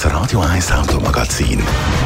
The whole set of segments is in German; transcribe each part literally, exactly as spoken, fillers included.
Radio eins Automagazin.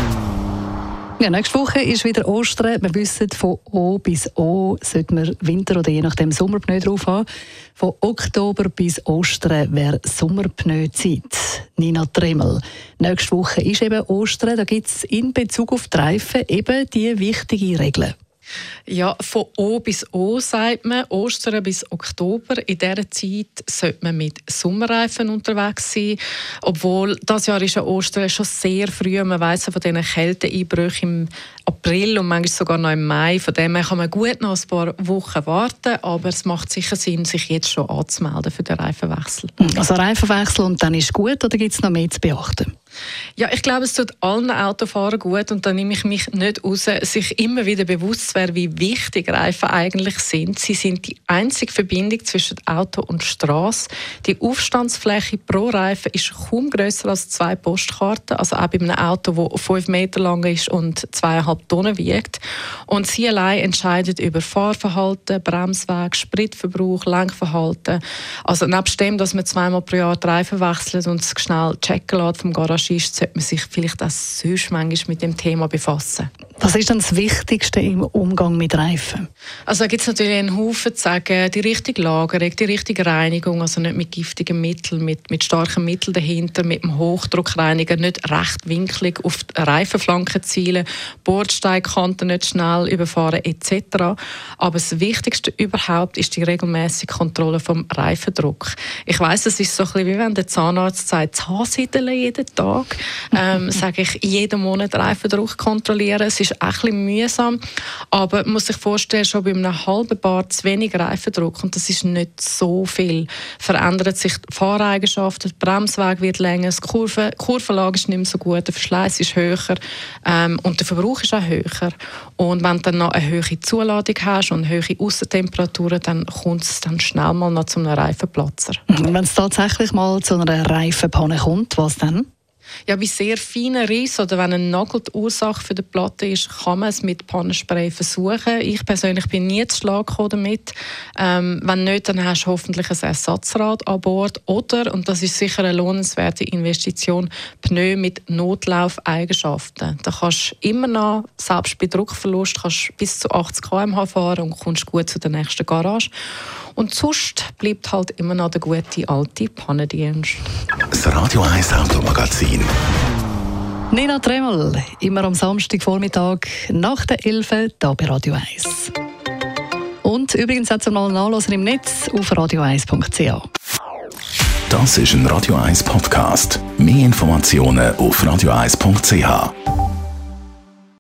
Ja, nächste Woche ist wieder Ostern. Wir wissen, von O bis O sollte man Winter- oder je nachdem Sommerpneu drauf haben. Von Oktober bis Ostern wäre Sommerpneuzeit. Nina Tremmel. Nächste Woche ist eben Ostern. Da gibt es in Bezug auf die Reifen eben die wichtigen Regeln. Ja, von O bis O sagt man, Ostern bis Oktober. In dieser Zeit sollte man mit Sommerreifen unterwegs sein. Obwohl, das Jahr ist ja Ostern schon sehr früh. Man weiss von diesen Kälteeinbrüchen im April und manchmal sogar noch im Mai. Von dem her kann man gut noch ein paar Wochen warten. Aber es macht sicher Sinn, sich jetzt schon anzumelden für den Reifenwechsel. Also Reifenwechsel und dann ist gut, oder gibt es noch mehr zu beachten? Ja, ich glaube, es tut allen Autofahrern gut, und da nehme ich mich nicht raus, sich immer wieder bewusst zu werden, wie wichtig Reifen eigentlich sind. Sie sind die einzige Verbindung zwischen Auto und Straße. Die Aufstandsfläche pro Reifen ist kaum grösser als zwei Postkarten, also auch bei einem Auto, das fünf Meter lang ist und zweieinhalb Tonnen wiegt. Und sie allein entscheiden über Fahrverhalten, Bremsweg, Spritverbrauch, Lenkverhalten. Also nebst dem, dass man zweimal pro Jahr die Reifen wechselt und es schnell checken lässt vom Garage, ist, sollte man sich vielleicht auch sonst manchmal mit dem Thema befassen. Was ist denn das Wichtigste im Umgang mit Reifen? Also da gibt es natürlich einen Haufen zu sagen. Die richtige Lagerung, die richtige Reinigung, also nicht mit giftigen Mitteln, mit, mit starken Mitteln dahinter, mit dem Hochdruckreiniger, nicht rechtwinklig auf die Reifenflanken zielen, Bordsteinkanten nicht schnell überfahren et cetera. Aber das Wichtigste überhaupt ist die regelmäßige Kontrolle vom Reifendruck. Ich weiss, es ist so ein bisschen wie wenn der Zahnarzt sagt, Zahnsiedeln jeden Tag. Ähm, sage ich, jeden Monat Reifendruck kontrollieren. Es ist auch ein bisschen mühsam, aber man muss sich vorstellen, schon bei einem halben Bar zu wenig Reifendruck, und das ist nicht so viel, verändert sich die Fahreigenschaften, der Bremsweg wird länger, die Kurve, die Kurvenlage ist nicht mehr so gut, der Verschleiß ist höher ähm, und der Verbrauch ist auch höher. Und wenn du dann noch eine hohe Zuladung hast und hohe Aussentemperaturen, dann kommt es dann schnell mal noch zu einem Reifenplatzer. Wenn es tatsächlich mal zu einer Reifenpanne kommt, was dann? Ja, bei sehr feinen Rissen oder wenn ein Nagel die Ursache für die Platte ist, kann man es mit Pannenspray versuchen. Ich persönlich bin nie zu Schlag gekommen damit. Ähm, wenn nicht, dann hast du hoffentlich ein Ersatzrad an Bord. Oder, und das ist sicher eine lohnenswerte Investition, Pneu mit Notlaufeigenschaften. Da kannst du immer noch, selbst bei Druckverlust, kannst bis zu achtzig Kilometer pro Stunde fahren und kommst gut zu der nächsten Garage. Und sonst bleibt halt immer noch der gute alte Pannendienst. Das Radio eins Automagazin. Nina Tremmel, immer am Samstagvormittag nach der elf hier bei Radio eins. Und übrigens hat es mal nachlesen im Netz auf radio eins punkt c h. Das ist ein Radio eins Podcast. Mehr Informationen auf radio eins punkt c h.